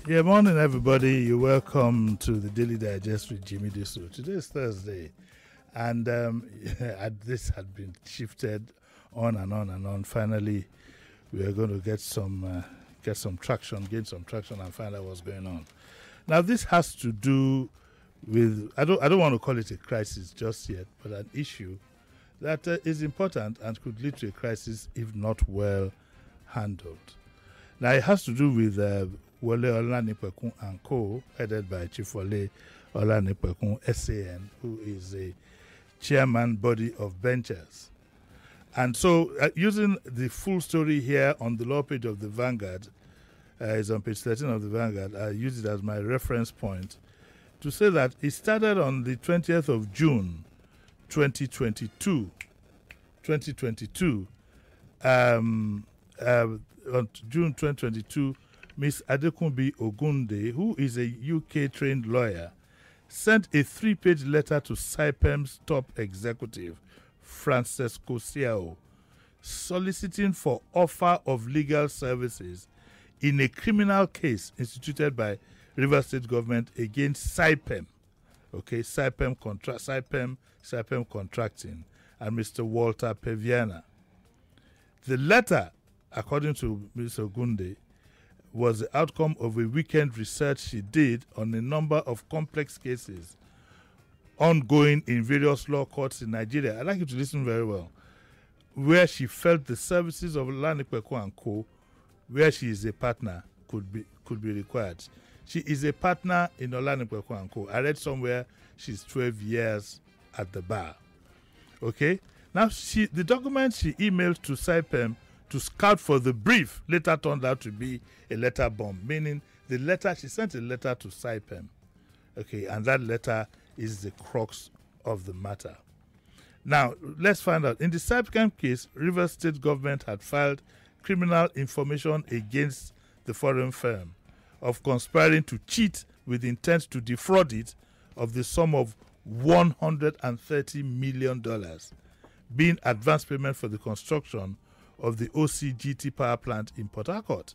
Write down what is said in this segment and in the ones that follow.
Yeah, morning everybody. You're welcome to the Daily Digest with Jimmy Disu. Today is Thursday, and this had been shifted on and on and on. Finally, we are going to get some traction, gain some traction, and find out what's going on. Now, this has to do with I don't want to call it a crisis just yet, but an issue that is important and could lead to a crisis if not well handled. Now, it has to do with Wole Olanipekun and Co., headed by Chief Wole Olanipekun, SAN, who is a chairman body of benchers. And so, using the full story here on the law page of the Vanguard, it's on page 13 of the Vanguard, I use it as my reference point to say that it started on the 20th of June, 2022. On June 2022, Ms. Adekunbi Ogunde, who is a UK-trained lawyer, sent a 3-page letter to Saipem's top executive, Francesco Siao, soliciting for offer of legal services in a criminal case instituted by Rivers State government against Saipem. Okay, Saipem Contracting, and Mr. Walter Peviana. The letter, according to Ms. Ogunde, was the outcome of a weekend research she did on a number of complex cases ongoing in various law courts in Nigeria. I'd like you to listen very well. Where she felt the services of Olanipekun and Co., where she is a partner, could be required. She is a partner in Olanipekun and Co. I read somewhere she's 12 years at the bar. Okay? Now, the document she emailed to Saipem to scout for the brief later turned out to be a letter bomb, meaning she sent a letter to Saipem. Okay, and that letter is the crux of the matter. Now, let's find out. In the Saipem case, Rivers State government had filed criminal information against the foreign firm of conspiring to cheat with intent to defraud it of the sum of $130 million, being advance payment for the construction of the OCGT power plant in Port Harcourt.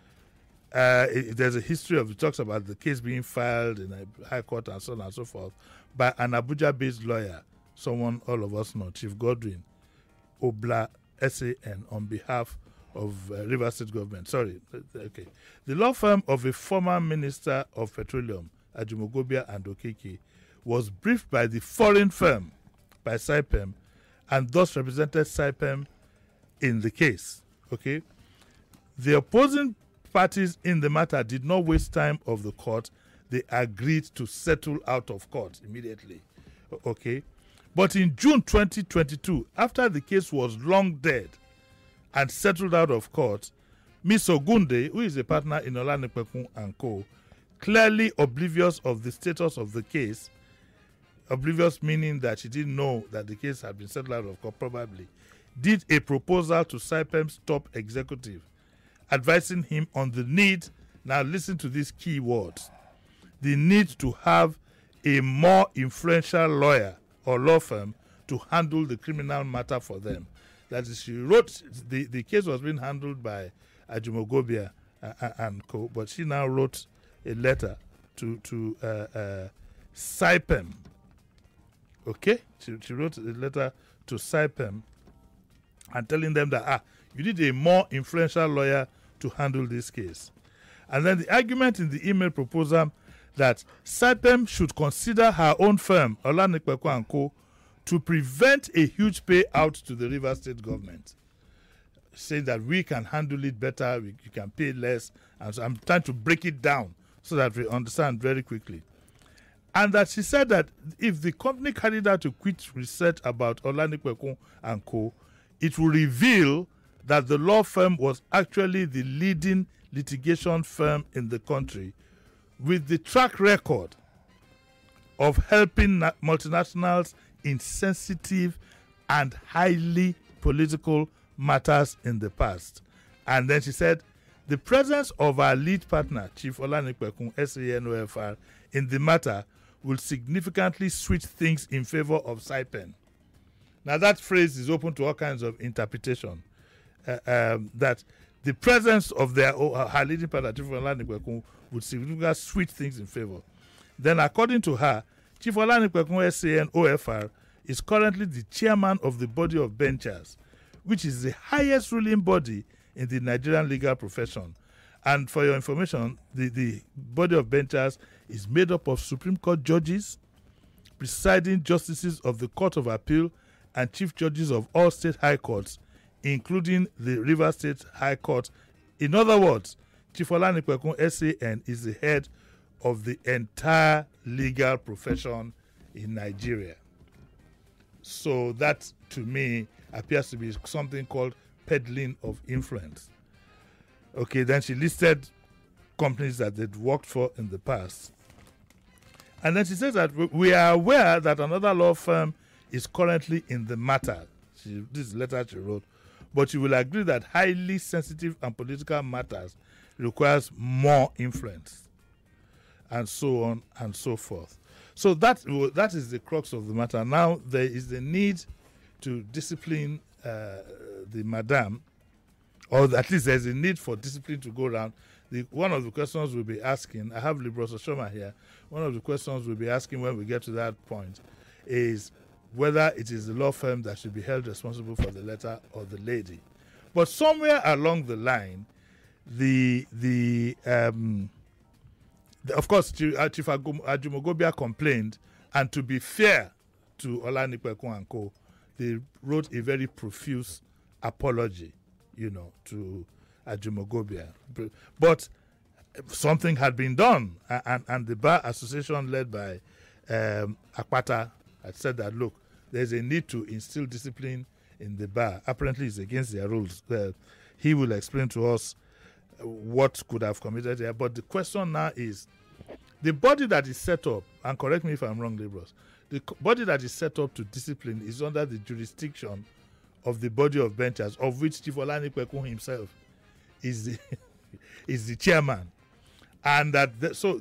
There's a history of it, talks about the case being filed in a high court and so on and so forth by an Abuja-based lawyer, someone all of us know, Chief Godwin Obla, SAN, on behalf of Rivers State government. Sorry, okay. The law firm of a former minister of petroleum, Ajimogobia and Okeke, was briefed by the foreign firm, by Saipem, and thus represented Saipem in the case. Okay, the opposing parties in the matter did not waste time of the court. They agreed to settle out of court immediately. Okay, but in June 2022, after the case was long dead and settled out of court, Ms. Ogunde, who is a partner in Olanipekun and Co., clearly oblivious of the status of the case, oblivious meaning that she didn't know that the case had been settled out of court, probably, did a proposal to Saipem's top executive, advising him on the need, now listen to these key words, the need to have a more influential lawyer or law firm to handle the criminal matter for them. That is, she wrote, the case was being handled by Ajimogobia and Co., but she now wrote a letter to Saipem. Okay? She wrote a letter to Saipem and telling them that, you need a more influential lawyer to handle this case. And then the argument in the email proposal that Saipem should consider her own firm, Olanipekun & Co., to prevent a huge payout to the Rivers State government, saying that we can handle it better, you can pay less. And so I'm trying to break it down so that we understand very quickly. And that she said that if the company carried out a quick research about Olanipekun & Co., it will reveal that the law firm was actually the leading litigation firm in the country with the track record of helping multinationals in sensitive and highly political matters in the past. And then she said, the presence of our lead partner, Chief Olanipekun, SANOFR, in the matter will significantly switch things in favor of Saipem. Now that phrase is open to all kinds of interpretation. That the presence of her leading partner, Chief Olani Kwekun, would significantly switch things in favor. Then, according to her, Chief Olani Kwekun SAN OFR is currently the chairman of the body of benchers, which is the highest ruling body in the Nigerian legal profession. And for your information, the body of benchers is made up of Supreme Court judges, presiding justices of the Court of Appeal, and chief judges of all state high courts, including the Rivers State High Court. In other words, Chief Olani Kwekun SAN is the head of the entire legal profession in Nigeria. So that, to me, appears to be something called peddling of influence. Okay, then she listed companies that they'd worked for in the past. And then she says that we are aware that another law firm is currently in the matter. This is the letter she wrote. But you will agree that highly sensitive and political matters requires more influence, and so on and so forth. So that is the crux of the matter. Now there is the need to discipline the madam, or at least there's a need for discipline to go around. One of the questions we'll be asking, I have Libros Oshoma here, one of the questions we'll be asking when we get to that point is whether it is the law firm that should be held responsible for the letter or the lady. But somewhere along the line, of course, Chief Ajumogobia complained, and to be fair to Olani Kwekun and Co., they wrote a very profuse apology, to Ajumogobia. But something had been done, and the Bar Association led by Akpata had said that, look, there's a need to instill discipline in the bar. Apparently, it's against their rules. He will explain to us what could have committed here. But the question now is, the body that is set up, and correct me if I'm wrong, Libros, the body that is set up to discipline is under the jurisdiction of the body of benchers, of which Chief Olani Kwekun himself is the chairman. And that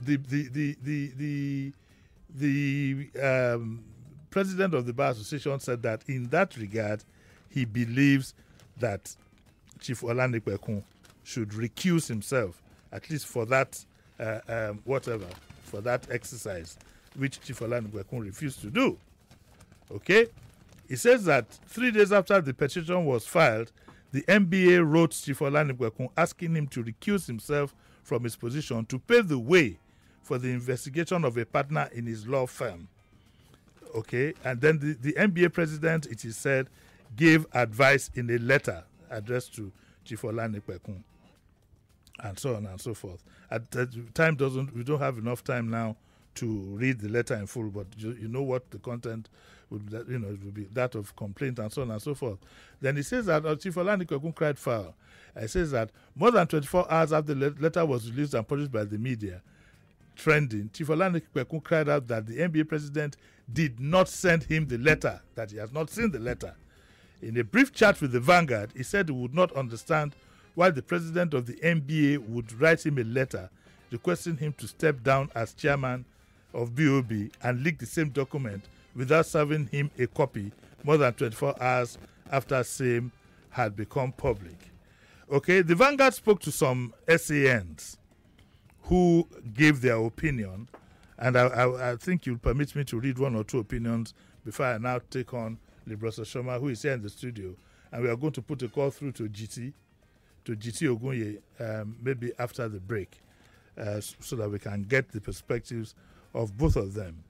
the president of the Bar Association said that in that regard, he believes that Chief Olani Kwekun should recuse himself, at least for that, for that exercise, which Chief Olani Kwekun refused to do. Okay? He says that 3 days after the petition was filed, the NBA wrote Chief Olani Kwekun asking him to recuse himself from his position to pave the way for the investigation of a partner in his law firm. Okay, and then the NBA president, it is said, gave advice in a letter addressed to Chief Olani Kwekun, and so on and so forth. At time we don't have enough time now to read the letter in full, but you know what the content would be. It would be that of complaint and so on and so forth. Then he says that Chief Olani Kwekun cried foul. He says that more than 24 hours after the letter was released and published by the media, trending, Chief Olani Kwekun cried out that the NBA president did not send him the letter, that he has not seen the letter. In a brief chat with the Vanguard, he said he would not understand why the president of the NBA would write him a letter requesting him to step down as chairman of BOB and leak the same document without serving him a copy more than 24 hours after same had become public. Okay, the Vanguard spoke to some SANs who gave their opinion, and I think you'll permit me to read one or two opinions before I now take on Libros Oshoma, who is here in the studio, and we are going to put a call through to GT Ogunye, maybe after the break, so that we can get the perspectives of both of them.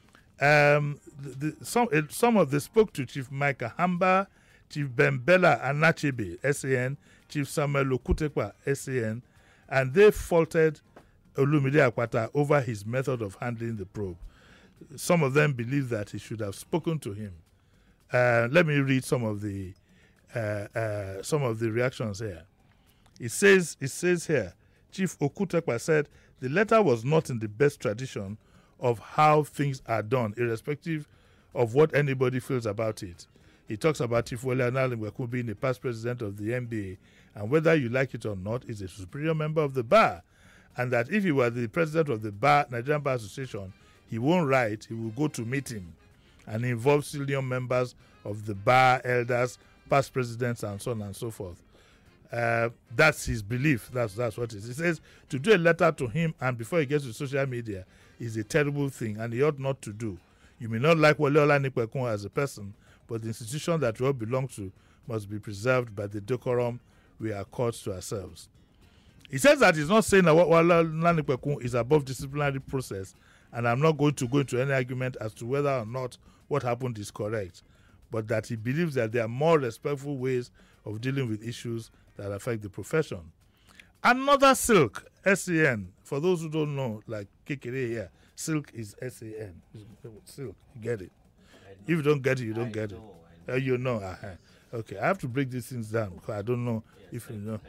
Some of them spoke to Chief Micah Hamba, Chief Bembela Anachebe, SAN, Chief Samuel Okutekwa, SAN, and they faulted Olumide Akpata over his method of handling the probe. Some of them believe that he should have spoken to him. Let me read some of the reactions here. It says here, Chief Okutekwa said the letter was not in the best tradition of how things are done, irrespective of what anybody feels about it. He talks about Chief Olani Kwekun being a past president of the NBA, and whether you like it or not, is a superior member of the bar, and that if he were the president of the bar, Nigerian Bar Association, he won't write, he will go to meeting and involve senior members of the bar, elders, past presidents, and so on and so forth. That's his belief. That's what it is. He says to do a letter to him and before he gets to social media is a terrible thing and he ought not to do. You may not like Wole Olanipekun as a person, but the institution that we all belong to must be preserved by the decorum we accord to ourselves. He says that he's not saying that Wole Olanipekun is above disciplinary process, and I'm not going to go into any argument as to whether or not what happened is correct, but that he believes that there are more respectful ways of dealing with issues that affect the profession. Another Silk, SAN, for those who don't know, like Kekere here, Silk is SAN. Silk, you get it. If you don't get it, you don't get it. You know. Okay, I have to break these things down because I don't know if you know.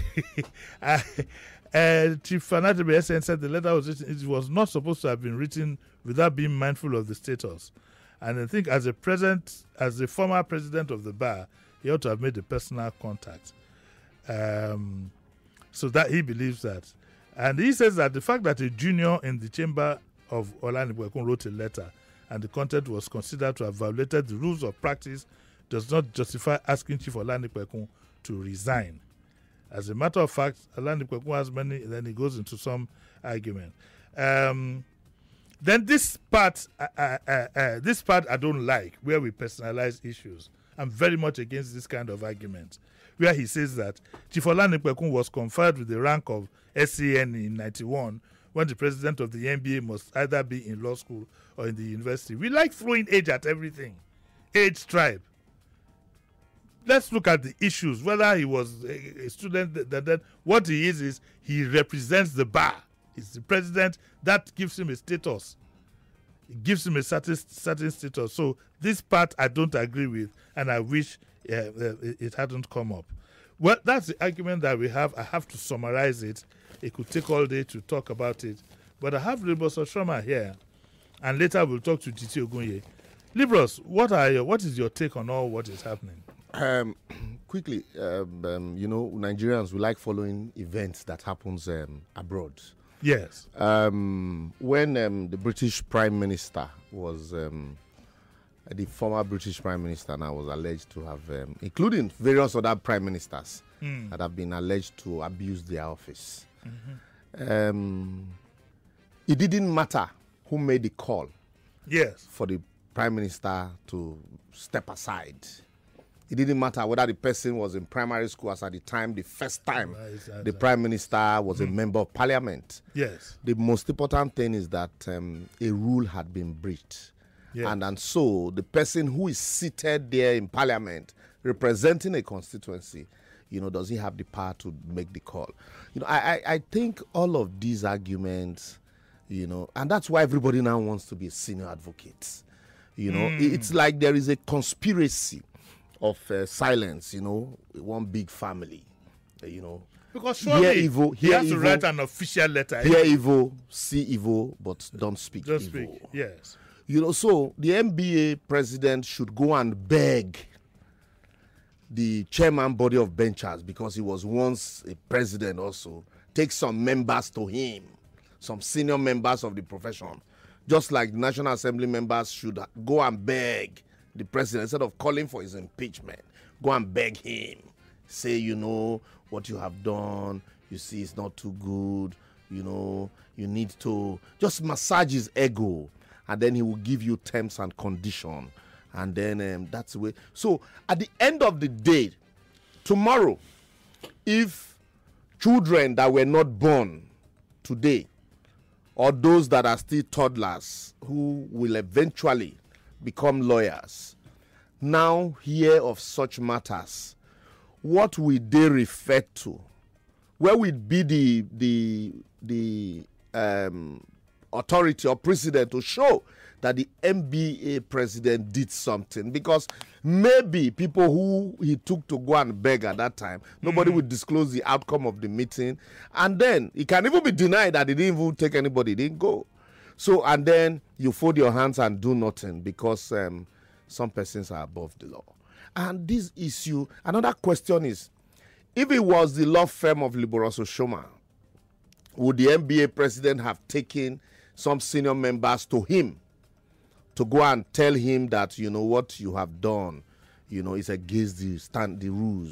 Chief Fanatibe SN said the letter was written, it was not supposed to have been written without being mindful of the status. And I think as a former president of the bar, he ought to have made a personal contact. So that he believes that. And he says that the fact that a junior in the chamber of Olanipekun wrote a letter and the content was considered to have violated the rules of practice does not justify asking Chief Olanipekun to resign. As a matter of fact, Olanipekun has many, then he goes into some argument. Then this part I don't like, where we personalize issues. I'm very much against this kind of argument, where he says that Chief Olanipekun was conferred with the rank of SAN in 91 when the president of the NBA must either be in law school or in the university. We like throwing age at everything. Age, tribe. Let's look at the issues, whether he was a student, that what he is he represents the bar. He's the president. That gives him a status. It gives him a certain status. So this part I don't agree with, and I wish it hadn't come up. Well, that's the argument that we have. I have to summarize it. It could take all day to talk about it. But I have Libros Oshoma here, and later we'll talk to Titi Ogunye. Libros, what is your take on all what is happening? Quickly, Nigerians, we like following events that happens abroad. Yes. When the British Prime Minister was, the former British Prime Minister now was alleged to have, including various other Prime Ministers that have been alleged to abuse their office. Mm-hmm. It didn't matter who made the call. Yes. For the Prime Minister to step aside. It didn't matter whether the person was in primary school as at the time, the first time the Prime Minister was a member of Parliament. Yes. The most important thing is that a rule had been breached. Yes. And so the person who is seated there in Parliament representing a constituency, does he have the power to make the call? I think all of these arguments, and that's why everybody now wants to be a senior advocate. It's like there is a conspiracy of silence, one big family, Because surely he has to write an official letter. Hear evil, see evil, but don't speak evil. Speak, yes. So the NBA president should go and beg the chairman body of benchers, because he was once a president also, take some members to him, some senior members of the profession, just like the National Assembly members should go and beg the president instead of calling for his impeachment. Go and beg him. Say, what you have done, you see it's not too good, you need to just massage his ego, and then he will give you terms and conditions. And then that's the way. So at the end of the day, tomorrow, if children that were not born today, or those that are still toddlers who will eventually become lawyers, now hear of such matters, what will they refer to? Where will be the authority or precedent to show that the NBA president did something? Because maybe people who he took to go and beg at that time, nobody would disclose the outcome of the meeting. And then it can even be denied that he didn't even take anybody, he didn't go. So, and then you fold your hands and do nothing because some persons are above the law. And this issue, another question is, if it was the law firm of Libros Oshoma, would the NBA president have taken some senior members to him to go and tell him that, what you have done, is against the rules?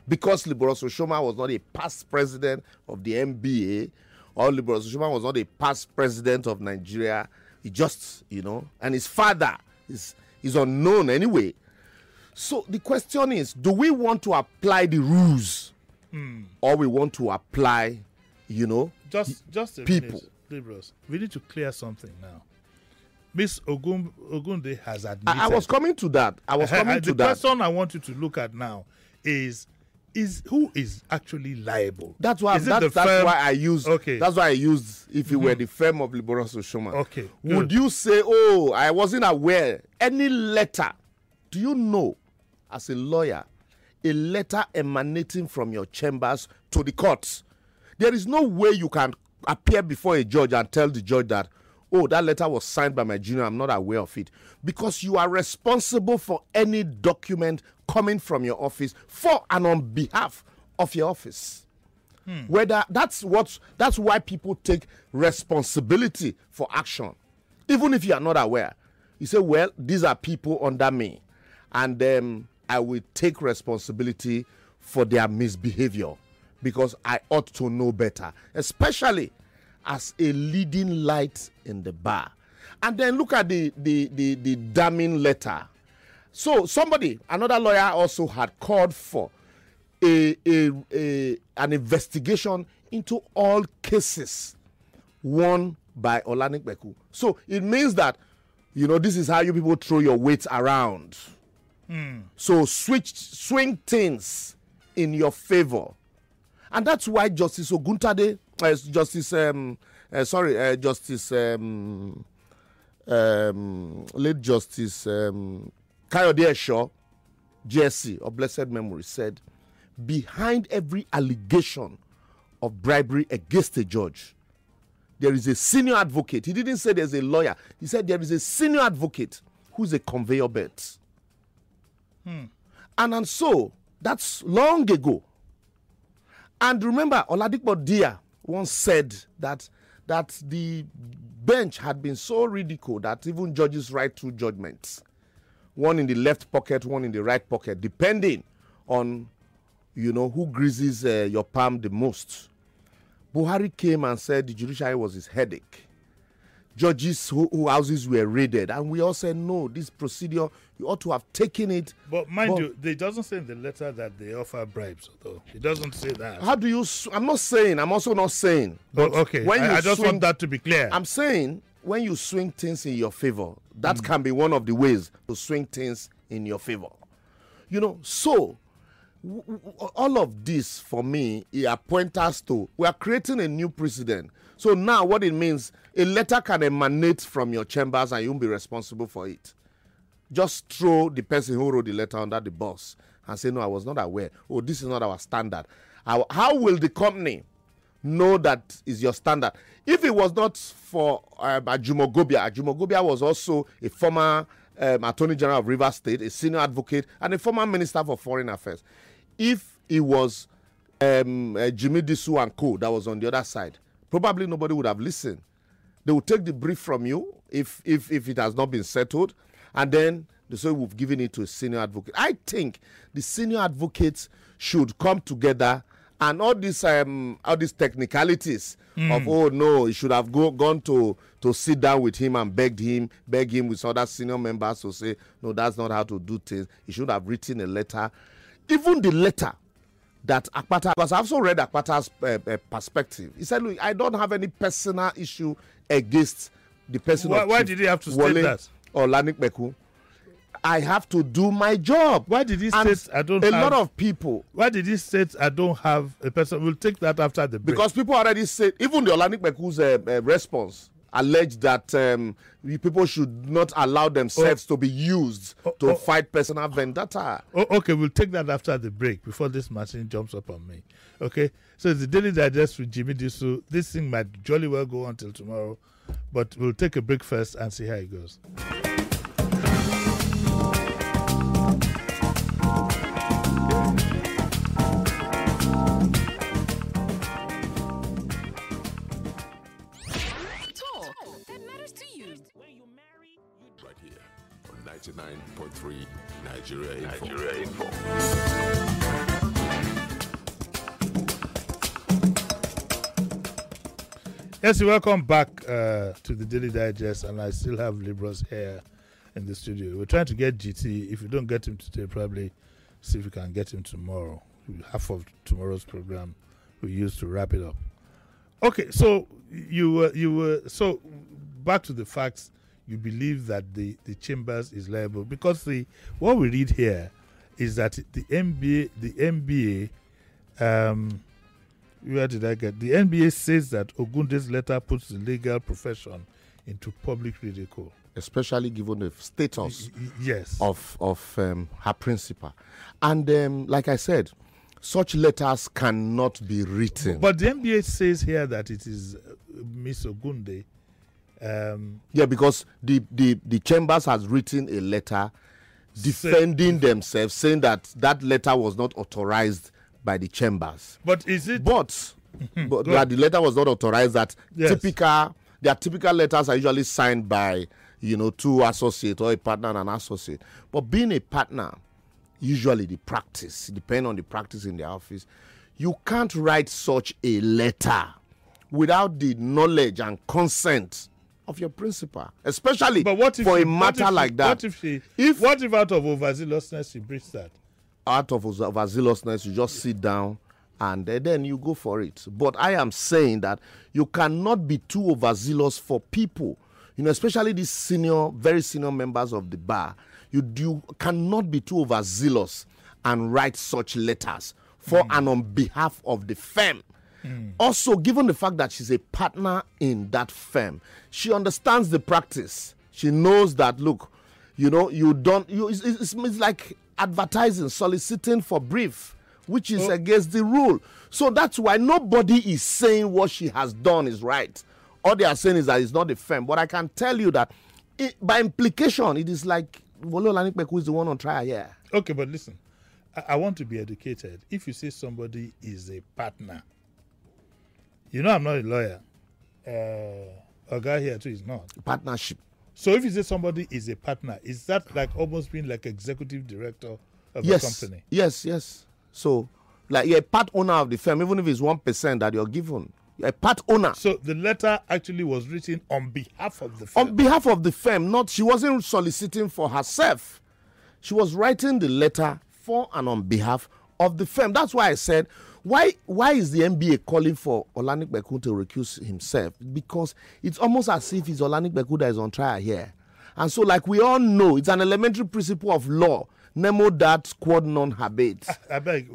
because Liberus Oshoma was not a past president of the NBA, or Liberus Oshoma was not a past president of Nigeria. He just, and his father is unknown anyway. So the question is, do we want to apply the rules, or we want to apply, just a people? Minute, Liberals, we need to clear something now. Miss Ogunde has admitted. I was coming to that. The question I want you to look at now is who is actually liable? That's why. That's why I used. Okay. That's why I used. If you were the firm of Liberus Oshoma, okay, would you say, "Oh, I wasn't aware"? Any letter? Do you know, as a lawyer, a letter emanating from your chambers to the courts? There is no way you can appear before a judge and tell the judge that, "Oh, that letter was signed by my junior. I'm not aware of it," because you are responsible for any document coming from your office for and on behalf of your office. Whether that's why people take responsibility for action, even if you are not aware. You say, "Well, these are people under me, and I will take responsibility for their misbehavior because I ought to know better," especially as a leading light in the bar. And then look at the damning letter. So another lawyer also had called for an investigation into all cases won by Olanipekun. So it means that, this is how you people throw your weight around. So swing things in your favor. And that's why Justice Oguntade, late Justice Kayode Esho, GSC of blessed memory, said, behind every allegation of bribery against a judge, there is a senior advocate. He didn't say there's a lawyer. He said there is a senior advocate who's a conveyor belt. And so, that's long ago. And remember, Oladipo Dia once said that the bench had been so ridiculed that even judges write two judgments, one in the left pocket, one in the right pocket, depending on, who greases your palm the most. Buhari came and said the judiciary was his headache. Judges whose houses were raided, and we all said, no, this procedure, you ought to have taken it. But mind you, it doesn't say in the letter that they offer bribes, though. It doesn't say that. How do you, I'm also not saying. But okay, I just want that to be clear. I'm saying, when you swing things in your favor, that can be one of the ways to swing things in your favor. So, all of this, for me, point us to, we are creating a new precedent. So now what it means, a letter can emanate from your chambers and you won't be responsible for it. Just throw the person who wrote the letter under the bus and say, no, I was not aware. Oh, this is not our standard. How will the company know that is your standard? If it was not for Ajumo Gobia was also a former Attorney General of Rivers State, a senior advocate, and a former Minister for Foreign Affairs. If it was Jimmy Disu and co that was on the other side, probably nobody would have listened. They would take the brief from you if it has not been settled, and then they say we've given it to a senior advocate. I think the senior advocates should come together, and all these technicalities of, oh no, he should have gone to sit down with him and beg him with other senior members to say, no, that's not how to do things. He should have written a letter. Even the letter that Akpata, because I also read Akpata's perspective. He said, look, I don't have any personal issue against the person. Why did he have to state that? Or Olanipekun. I have to do my job. Why did he state I don't have... A lot of people... Why did he state I don't have a person? We'll take that after the break. Because people already said, even the Olanipeku's response alleged that people should not allow themselves to be used to fight personal vendetta. Okay, we'll take that after the break, before this machine jumps up on me. Okay, so it's the Daily Digest with Jimmy Disu. This thing might jolly well go on till tomorrow, but we'll take a break first and see how it goes. Right here on 99.3 Nigeria Info. Yes, welcome back to the Daily Digest, and I still have Libros here in the studio. We're trying to get GT. If we don't get him today, probably see if we can get him tomorrow. Half of tomorrow's program we use to wrap it up. Okay, so you were so back to the facts. You believe that the Chambers is liable because what we read here is that the NBA where did I get? The NBA says that Ogunde's letter puts the legal profession into public ridicule, especially given the status yes. of her principal. And like I said, such letters cannot be written. But the NBA says here that it is Miss Ogunde. Yeah, because the Chambers has written a letter defending themselves, saying that letter was not authorized by the Chambers. But is it? But that the letter was not authorized. That Yes. their typical letters are usually signed by two associates or a partner and an associate. But being a partner, usually the practice, depending on the practice in the office, you can't write such a letter without the knowledge and consent of your principal, especially But what if for she- a matter like that. What if out of overzealousness she breached that? Out of overzealousness, you just sit down and then you go for it. But I am saying that you cannot be too overzealous for people, especially these very senior members of the bar. You cannot be too overzealous and write such letters for and on behalf of the firm. Also, given the fact that she's a partner in that firm, she understands the practice. She knows that, look, it's like advertising, soliciting for brief, which is against the rule. So that's why nobody is saying what she has done is right. All they are saying is that it's not the firm. But I can tell you that by implication, it is like Wole Olanipekun is the one on trial here. Okay, but listen, I want to be educated. If you say somebody is a partner, I'm not a lawyer. A guy here too is not. Partnership. So if you say somebody is a partner, is that like almost being like executive director of a company? Yes. So, like you're a part owner of the firm, even if it's 1% that you're given. You're a part owner. So the letter actually was written on behalf of the firm. On behalf of the firm, she wasn't soliciting for herself. She was writing the letter for and on behalf of the firm. That's why I said, why is the NBA calling for Olanipekun to recuse himself? Because it's almost as if it's Olanipekun that is on trial here. And so, like we all know, it's an elementary principle of law. Nemo dat quod non habet. I beg.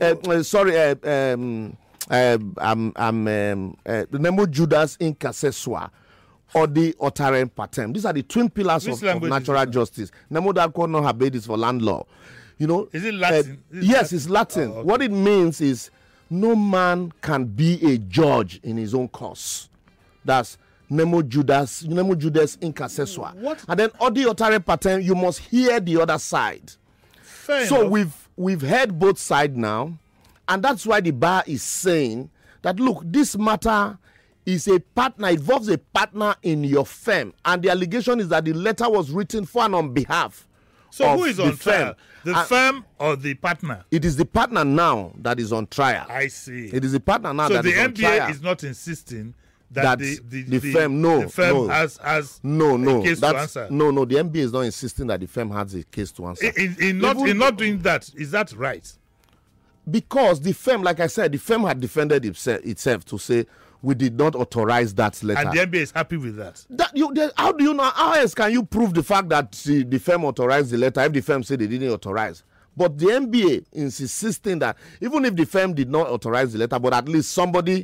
Nemo Judas incasesua. Or the oterem patem. These are the twin pillars of natural justice. Nemo dat quod non habet is for land law. Is it Latin? Yes, it's Latin. Oh, okay. What it means is no man can be a judge in his own cause. That's Nemo Judas incasesua. What? And then odi oterem patem, you must hear the other side. Fair So enough. we've heard both sides now, and that's why the bar is saying that, look, this matter is a partner, involves a partner in your firm, and the allegation is that the letter was written for and on behalf So of who is the on firm. trial? The firm or the partner? It is the partner now that is on trial. I see. It is the partner now So that the is on NBA trial. is not insisting that the firm has no a case to answer. No, the NBA is not insisting that the firm has a case to answer. In not doing that, is that right? Because the firm, like I said, the firm had defended itself to say we did not authorize that letter. And the NBA is happy with that. How do you know? How else can you prove the fact that the firm authorized the letter if the firm said they didn't authorize? But the NBA is insisting that even if the firm did not authorize the letter, but at least somebody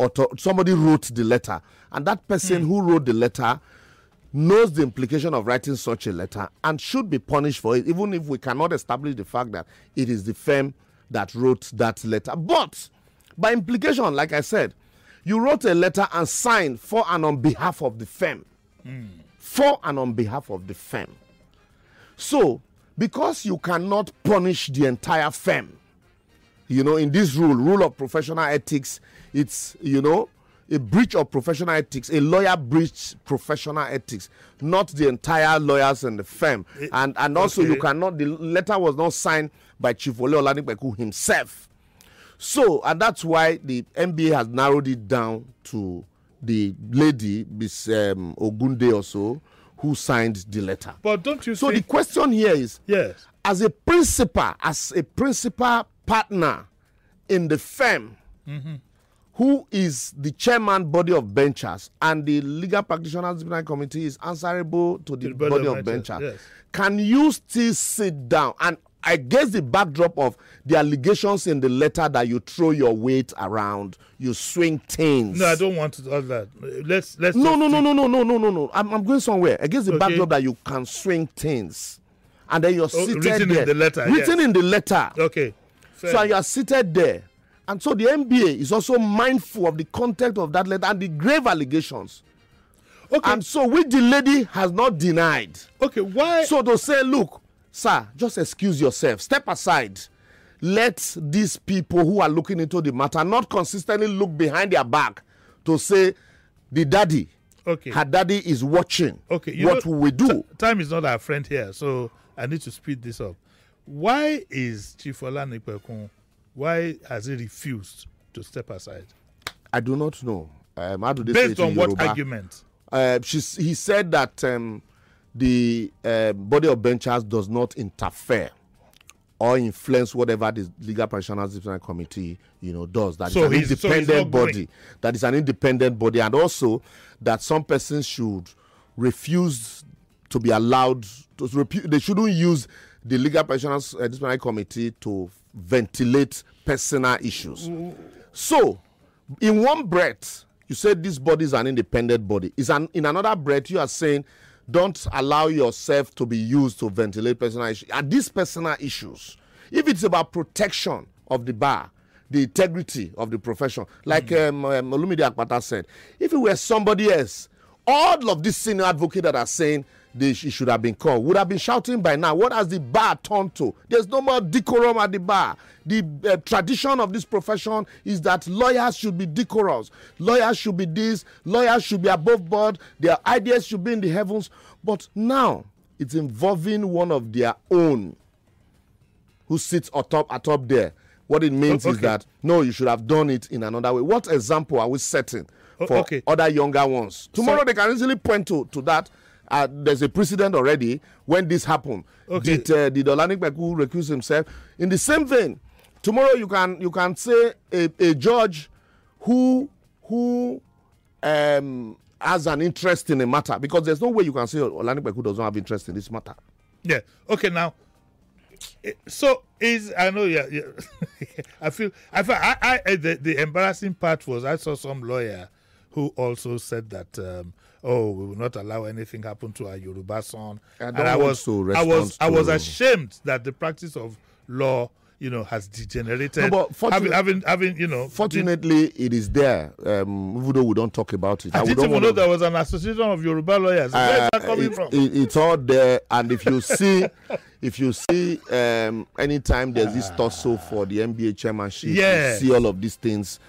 wrote the letter, and that person who wrote the letter knows the implication of writing such a letter and should be punished for it, even if we cannot establish the fact that it is the firm that wrote that letter. But by implication, like I said, you wrote a letter and signed for and on behalf of the firm. For and on behalf of the firm. So, because you cannot punish the entire firm, in this rule of professional ethics, it's, a breach of professional ethics, a lawyer breach professional ethics, not the entire lawyers in the firm. And also you cannot, the letter was not signed by Chief Wole Olanipekun himself. So, and that's why the NBA has narrowed it down to the lady, Miss Ogunde or so, who signed the letter. But don't you So think... the question here is, Yes. as a principal partner in the firm, who is the chairman body of benchers, and the legal practitioners disciplinary committee is answerable to the body of benchers, yes. can you still sit down and, against the backdrop of the allegations in the letter, that you throw your weight around, you swing things? No, I don't want to do all that. Let's No. I'm going somewhere. Against the Okay. backdrop that you can swing things, and then you're seated written there. in the letter, Written yes. in the letter. Okay. Fair So enough. you are seated there. And so the NBA is also mindful of the content of that letter and the grave allegations. Okay. And so, which the lady has not denied. Okay, why... So to say, look, sir, just excuse yourself. Step aside. Let these people who are looking into the matter not consistently look behind their back to say, the daddy, Okay. her daddy is watching. Okay, What will we do? Time is not our friend here, so I need to speed this up. Why is Chief Olanipekun, why has he refused to step aside? I do not know. How do they say Based it in on what Yoruba? argument? He said that the body of benchers does not interfere or influence whatever the legal practitioners disciplinary committee does. That So is he's an independent not going. body. That is an independent body, and also that some persons should refuse to be allowed they shouldn't use the legal practitioners disciplinary committee to ventilate personal issues. So, in one breath, you said this body is an independent body. In another breath, you are saying, don't allow yourself to be used to ventilate personal issues. And these personal issues, if it's about protection of the bar, the integrity of the profession, like Olumide Akpata said, if it were somebody else, all of these senior advocates that are saying he should have been called would have been shouting by now. What has the bar turned to? There's no more decorum at the bar. The tradition of this profession is that lawyers should be decorous. Lawyers should be this. Lawyers should be above board. Their ideas should be in the heavens. But now it's involving one of their own who sits atop there. What it means is that, no, you should have done it in another way. What example are we setting for other younger ones? Tomorrow they can easily point to that. There's a precedent already when this happened. Okay. Did Olanipekun recuse himself? In the same vein, tomorrow you can say a judge who has an interest in a matter, because there's no way you can say Olanipekun doesn't have interest in this matter. Yeah. Okay. Now, so I know. Yeah. I feel. The embarrassing part was I saw some lawyer who also said that. We will not allow anything happen to our Yoruba son. I was ashamed that the practice of law, has degenerated. No, but having fortunately, it is there. Even though we don't talk about it, I didn't even know there was an association of Yoruba lawyers. Where is that coming from? It's all there, and if you see, anytime there's this tussle for the NBA chairmanship, Yes. you see all of these things,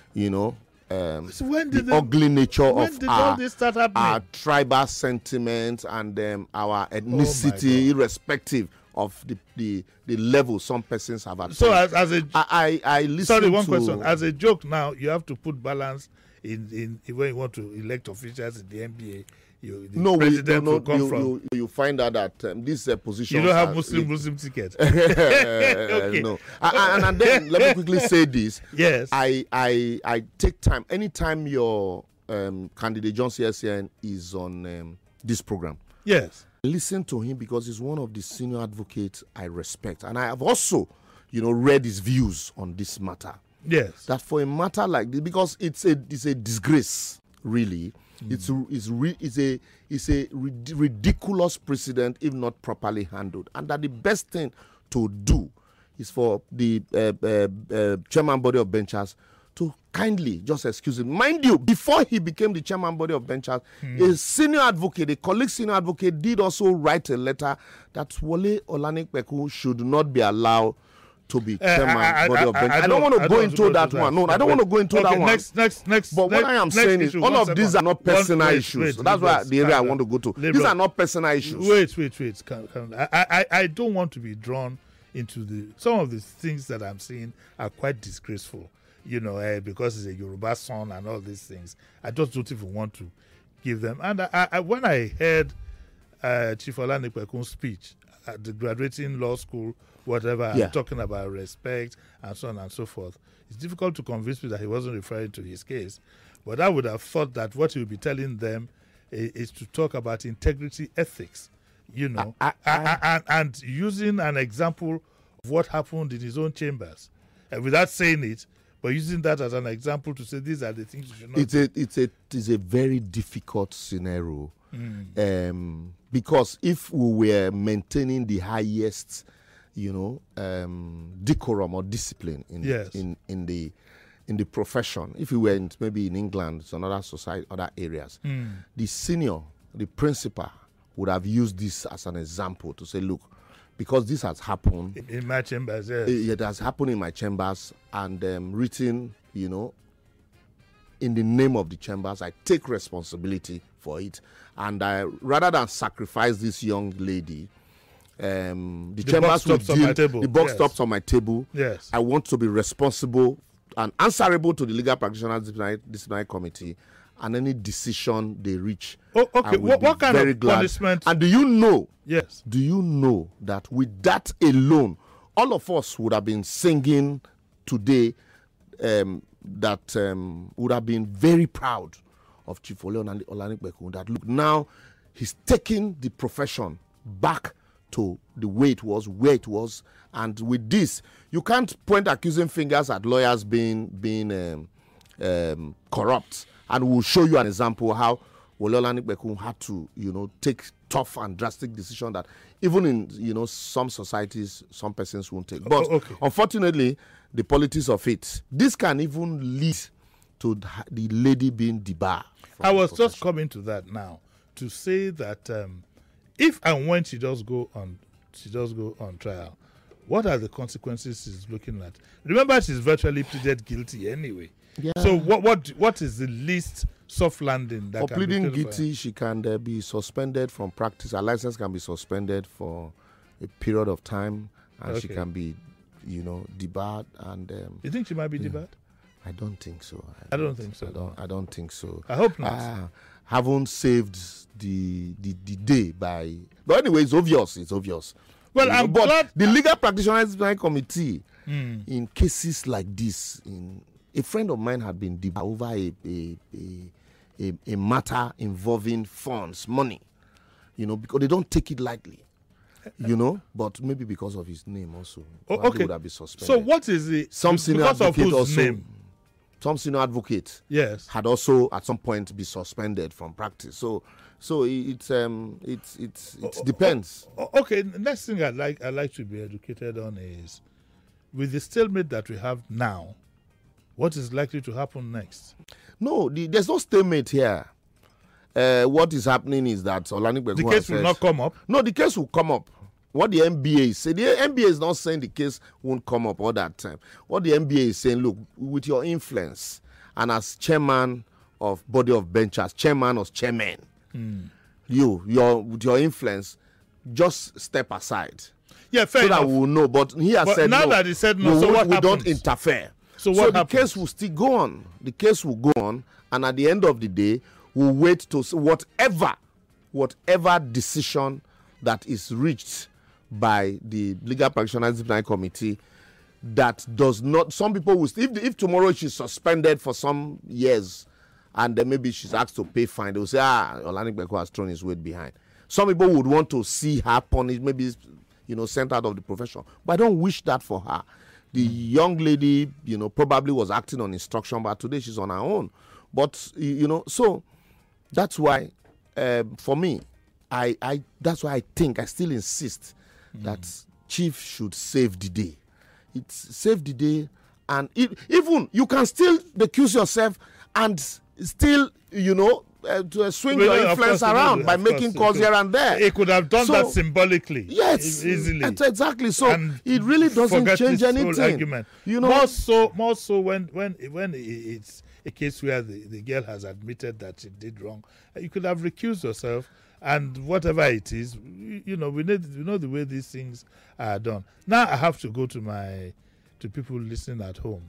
So when did the ugly nature of all this start happening? our tribal sentiment and our ethnicity, irrespective of the level some persons have attained. So as a I listen. sorry, one to, question. As a joke, now you have to put balance in when you want to elect officials in the NBA. The president will come from. You find out that this position. You don't have Muslim ticket. Okay. No. And then let me quickly say this. Yes. I take time. Anytime your candidate John CSN is on this program. Yes. Listen to him, because he's one of the senior advocates I respect, and I have also, read his views on this matter. Yes. That for a matter like this, because it's a disgrace, really. It's a ridiculous precedent if not properly handled, and that the best thing to do is for the chairman body of benchers to kindly just excuse him. Mind you, before he became the chairman body of benchers, a senior advocate, a colleague senior advocate, did also write a letter that Wole Olanipekun should not be allowed to be chairman body of benchers. I don't want to go into that one. No, I don't want to go into that one. Next. But what I am saying is, all of these are not personal issues. That's why the area I want to go to. These are not personal issues. Wait. I don't want to be drawn into some of the things that I'm seeing are quite disgraceful. because he's a Yoruba son and all these things. I just don't even want to give them. And I when I heard Chief Olanipekun speech at the graduating law school, whatever, and talking about respect and so on and so forth, it's difficult to convince me that he wasn't referring to his case. But I would have thought that what he would be telling them is to talk about integrity ethics, and using an example of what happened in his own chambers, without saying it, but using that as an example to say these are the things you should not do. It's a very difficult scenario, because if we were maintaining the highest, decorum or discipline in the profession, if we were maybe in England, some other society, other areas, the principal would have used this as an example to say, look, because this has happened in my chambers, yes. It has happened in my chambers, and written, in the name of the chambers, I take responsibility for it. And rather than sacrifice this young lady, the chambers will deal. The box stops on my table. Yes, I want to be responsible and answerable to the Legal Practitioners Disciplinary Committee, and any decision they reach. Oh, okay. What kind of punishment? And do you know? Yes. Do you know that with that alone, all of us would have been singing today, would have been very proud of Chief Olanipekun, that look, now he's taking the profession back to the way it was, where it was. And with this, you can't point accusing fingers at lawyers being corrupt. And we'll show you an example how Wole Olanipekun had to, take tough and drastic decisions that even in, some societies, some persons won't take. But unfortunately, the politics of it, this can even lead to the lady being debarred. I was just coming to that now to say that if and when she does go on trial, what are the consequences she's looking at? Remember, she's virtually pleaded guilty anyway. Yeah. So what is the least soft landing that for can pleading be guilty? She can be suspended from practice. Her license can be suspended for a period of time, and she can be, debarred. And you think she might be debarred? I don't think so. I don't think so. I don't think so. I hope not. Haven't saved the day by. But anyway, it's obvious. It's obvious. Well, I'm glad the Legal Practitioners Committee, in cases like this, a friend of mine had been debarred over a matter involving funds, money, because they don't take it lightly, but maybe because of his name also. Okay. Would have been suspended. So what is the some senior because advocate of whose also, name? Some senior advocate had also at some point be suspended from practice. So it depends. Okay, next thing I'd like to be educated on is, with the stalemate that we have now, what is likely to happen next? No, there's no stalemate here. What is happening is that Olanipekun the case will not come up. No, the case will come up. What the NBA is saying, the NBA is not saying the case won't come up all that time. What the NBA is saying, look, with your influence and as chairman of body of benchers, chairman or chairman, with your influence, just step aside. Yeah, fair enough. So that we will know. But he has said now no. That he said no, so what we happens? don't interfere. So what the case will still go on. The case will go on, and at the end of the day, we'll wait to see whatever decision that is reached by the Legal Practitioners Disciplinary Committee that does not. Some people will, if tomorrow she's suspended for some years, and then maybe she's asked to pay fine, they will say, Olanipekun has thrown his weight behind. Some people would want to see her punished, maybe sent out of the profession. But I don't wish that for her. The young lady, probably was acting on instruction, but today she's on her own. But so that's why, for me, that's why I still insist that Chief should save the day. It's save the day, and even you can still accuse yourself and still, to swing your influence around by making calls here and there. He could have done that symbolically. Yes, easily. Exactly. So and it really doesn't change anything. More so when it's a case where the girl has admitted that she did wrong, you could have recused yourself. And whatever it is, we know the way these things are done. Now I have to go to people listening at home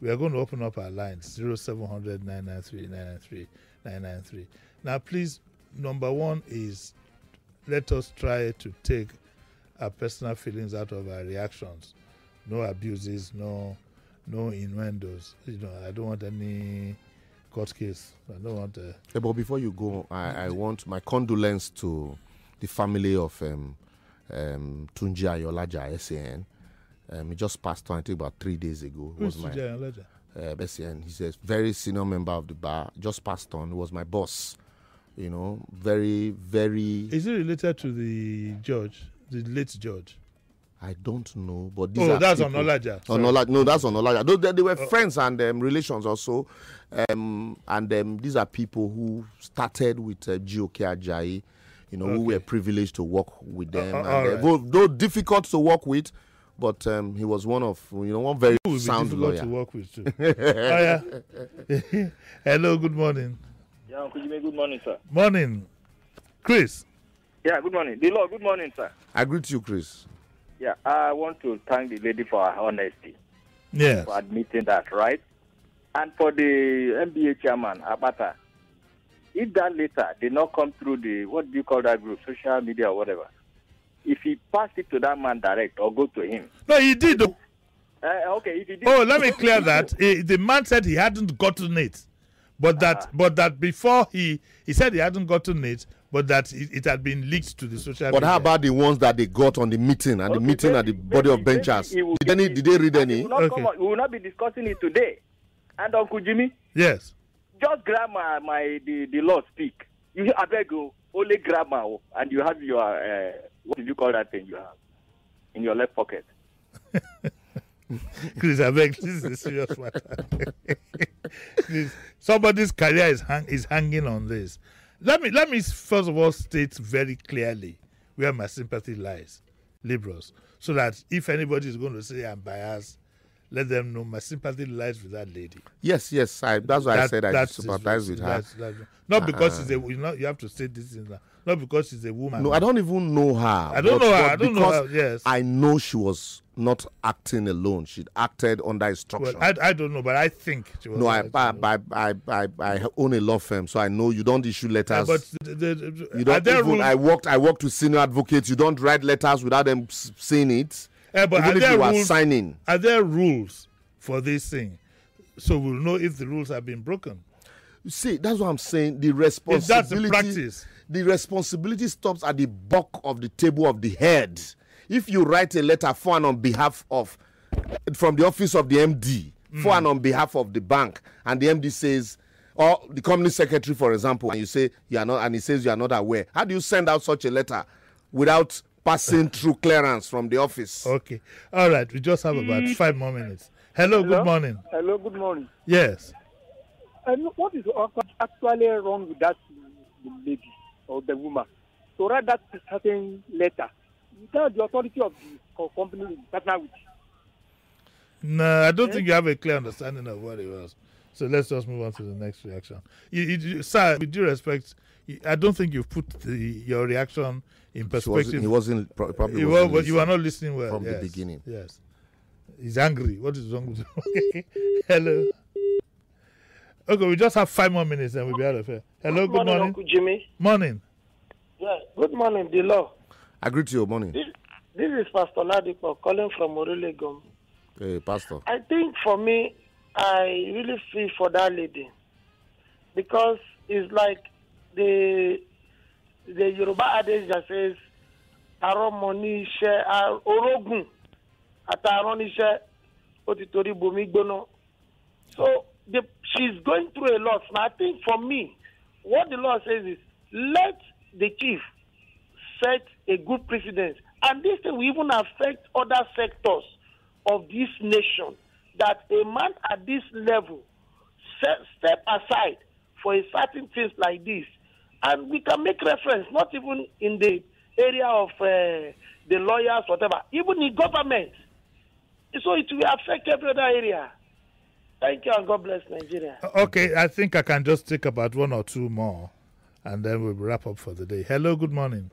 We are going to open up our lines 0700 993 993. Now, please, number one is let us try to take our personal feelings out of our reactions. No abuses, no innuendos. I don't want any court case. I don't want. But before you go, I want my condolence to the family of Tunji Ayolaja, SAN. He just passed on, I think, about 3 days ago. Who's Tunji Ayolaja? SAN. He's a very senior member of the bar. Just passed on. He was my boss. Very, very. Is it related to the judge, the late judge? I don't know, but these are that's people. Onolaja. No, that's Onolaja. They were friends and relations also. These are people who started with G.O.K. Ajayi, who were privileged to work with them. Though difficult to work with, but he was one of, one very sound lawyer. To work with too. Yeah. Hello, good morning. Yeah, Uncle Jimmy, good morning, sir. Morning. Chris. Yeah, good morning. The Lord, good morning, sir. I greet you, Chris. Yeah, I want to thank the lady for her honesty. Yes. For admitting that, right? And for the NBA chairman, Abata, if that letter did not come through the, what do you call that group, social media or whatever, if he passed it to that man direct or go to him. No, he did. Okay, if he did. Oh, let me clear that. The man said he hadn't gotten it. But that before he said he hadn't gotten it, but that it had been leaked to the social media. But how about the ones that they got on the meeting and the meeting at the body of benchers? Did they read any? We will not be discussing it today. And Uncle Jimmy? Yes. Just grab the law speak. I beg you, only grab and you have your, what did you call that thing you have? In your left pocket. Chris, I beg, this is a serious matter. Somebody's career is hanging on this. Let me first of all state very clearly where my sympathy lies, liberals, so that if anybody is going to say I'm biased, let them know my sympathy lies with that lady. Yes. That's why I said I sympathize with her. Not because she's you have to say this in that. Not because she's a woman. No, I don't even know her. I don't know her. Yes. I know she was not acting alone. She acted under instruction. Well, I don't know, but I think she was. No, I own a law firm, so I know you don't issue letters. You don't even. I worked with senior advocates. You don't write letters without them seeing it. But even if you are signing. Are there rules for this thing, so we'll know if the rules have been broken? You see, that's what I'm saying. The responsibility. That's the practice. The responsibility stops at the back of the table of the head. If you write a letter for and on behalf of, from the office of the MD, for and on behalf of the bank, and the MD says, or the company secretary, for example, and you say you are not, and he says you are not aware, how do you send out such a letter without passing through clearance from the office? Okay. All right. We just have about 5 more minutes. Hello, good morning. Hello, good morning. Yes. What is actually wrong with that lady or the woman? To write that certain letter without the authority of the company we partner with. No, I don't think you have a clear understanding of what it was. So let's just move on to the next reaction. Sir, with due respect, I don't think you've put your reaction in perspective. He wasn't probably. You are not listening well from the beginning. Yes, he's angry. What is wrong with you? Hello. Okay, we just have 5 more minutes and we'll be out of here. Hello, good morning. Uncle Jimmy. Morning. Yes, good morning, the law. I greet you, morning. This is Pastor Ladipo calling from Orelegum. Hey, Pastor. I think for me, I really feel for that lady because it's like the Yoruba adage that says, "Aromoni share orogun, ataroni share otitori bomi gbono." So she's going through a lot. And I think for me, what the law says is, let the chief set a good precedent. And this thing will even affect other sectors of this nation, that a man at this level step aside for a certain things like this. And we can make reference, not even in the area of the lawyers, whatever, even in government. So it will affect every other area. Thank you, and God bless Nigeria. Okay, I think I can just take about 1 or 2 more, and then we'll wrap up for the day. Hello, good morning.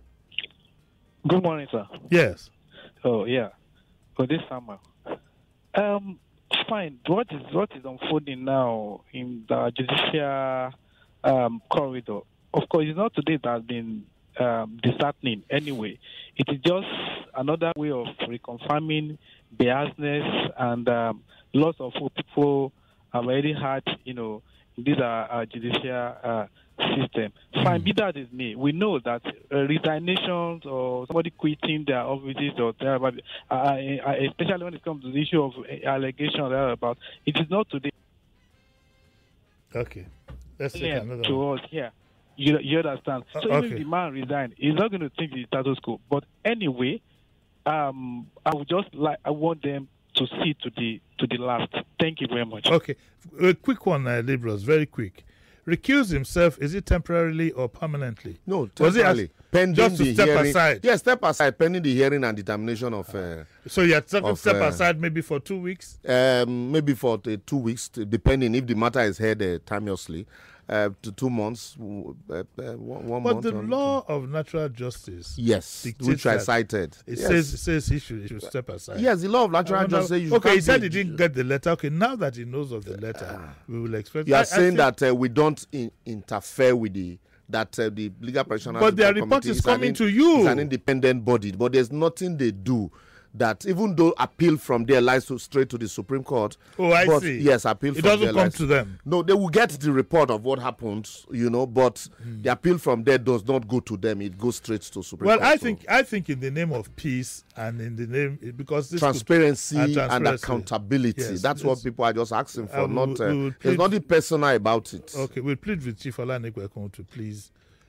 Good morning, sir. Yes. Oh, yeah. For this summer. fine. What is unfolding now in the judicial corridor? Of course, it's not today that has been disheartening anyway. It is just another way of reconfirming biasness and lots of people have already had, in this judicial system. Fine, be that is me. We know that resignations or somebody quitting their offices or especially when it comes to the issue of allegations about, it is not today. Okay, let's take another to one. us here. You understand? So even if the man resign, he's not going to think the status quo. But anyway, I want them to see to the last. Thank you very much. Okay, a quick one, Liberals, very quick. Recuse himself, is it temporarily or permanently? No, temporarily. Pending just to the step hearing. aside? Yes, step aside, pending the hearing and determination of... so you're taking step aside maybe for 2 weeks? Maybe for 2 weeks, depending if the matter is heard timelessly. To 2 months, 1 month. But the law of natural justice, yes, which I cited, it says he should step aside. Yes, the law of natural justice says you okay, he said he didn't get the letter. Okay, now that he knows of the letter, we will expect. You are saying that we don't interfere with the legal professionals. But their report is coming to you. It's an independent body, but there's nothing they do. That even though appeal from there lies straight to the Supreme Court. Oh, I see. Yes, appeal from there. It doesn't come to them. No, they will get the report of what happened, but the appeal from there does not go to them. It goes straight to Supreme Court. Well, I think in the name of peace and in the name, because this transparency and accountability. Yes, that's what people are just asking for. There's nothing personal about it. Okay, we'll plead with Chief Olanekwe to please,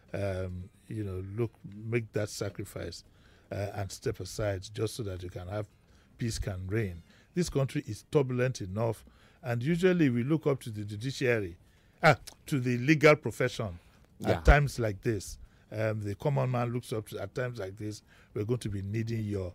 make that sacrifice. And step aside just so that you can have peace can reign. This country is turbulent enough, and usually we look up to the judiciary, to the legal profession at times like this. The common man looks up to at times like this. We're going to be needing your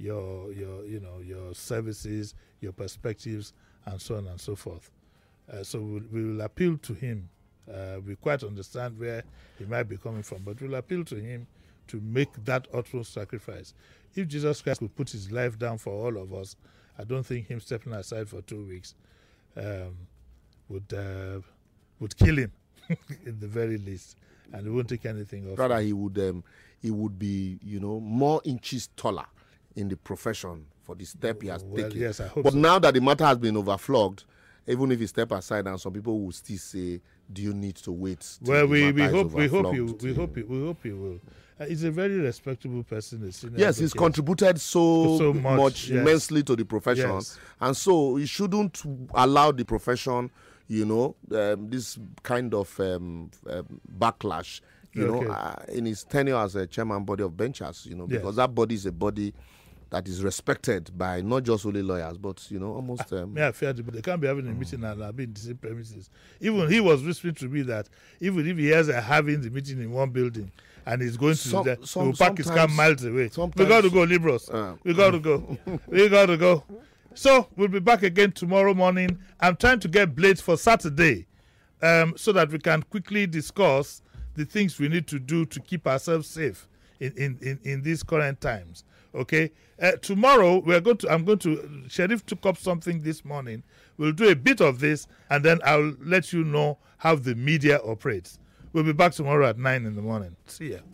services, your perspectives, and so on and so forth. So we will appeal to him. We quite understand where he might be coming from, but we'll appeal to him to make that utmost sacrifice. If Jesus Christ could put his life down for all of us, I don't think him stepping aside for 2 weeks would kill him in the very least, and he won't take anything off. Rather, he would be more inches taller in the profession for the step he has taken. Yes, I hope but so. Now that the matter has been overflogged, even if he step aside, and some people will still say, "Do you need to wait?" Well, we hope he will. He's a very respectable person. Yes, he's contributed so much immensely to the profession, and so he shouldn't allow the profession, this kind of backlash, in his tenure as a chairman body of benchers, because that body is a body that is respected by not just only lawyers, but almost. They can't be having a meeting and be in the same premises. Even he was whispering to me that even if he has having the meeting in one building and he's going to he'll park his car miles away. We got to go, Liberals. We got to go. We got to go. So we'll be back again tomorrow morning. I'm trying to get Blades for Saturday, so that we can quickly discuss the things we need to do to keep ourselves safe in these current times. Okay. Tomorrow Sheriff took up something this morning. We'll do a bit of this, and then I'll let you know how the media operates. We'll be back tomorrow at 9 in the morning. See ya.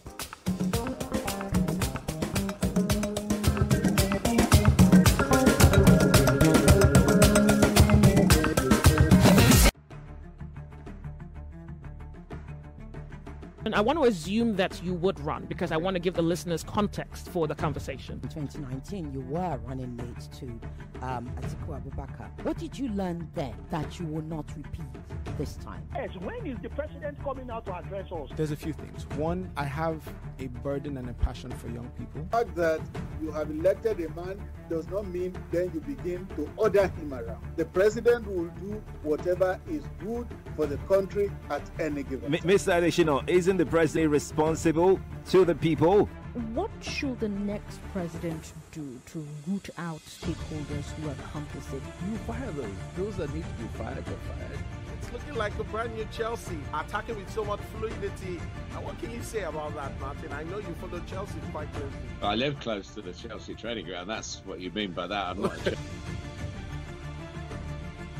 And I want to assume that you would run because I want to give the listeners context for the conversation. In 2019, you were running mate to Atiku Abubakar. What did you learn then that you will not repeat this time? Yes, when is the president coming out to address us? There's a few things. One, I have a burden and a passion for young people. The fact that you have elected a man does not mean then you begin to order him around. The president will do whatever is good for the country at any given time. Mr. Adeshino, isn't the president responsible to the people? What should the next president do to root out stakeholders who are complicit? You fire those. Those that need to be fired are fired. It's looking like a brand new Chelsea, attacking with so much fluidity. And what can you say about that, Martin? I know you follow Chelsea quite closely. I live close to the Chelsea training ground. That's what you mean by that. I'm not.